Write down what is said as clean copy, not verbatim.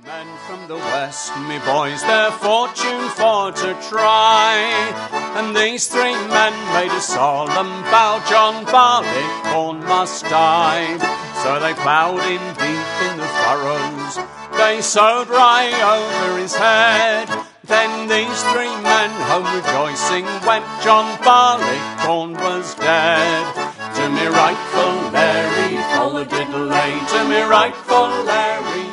Men from the west, me boys, their fortune for to try. And these three men made a solemn vow, John Barleycorn must die. So they ploughed him deep in the furrows, they sowed rye over his head. Then these three men home rejoicing went, John Barleycorn was dead. To me rightful Larry, all the diddle lay, to me rightful Larry,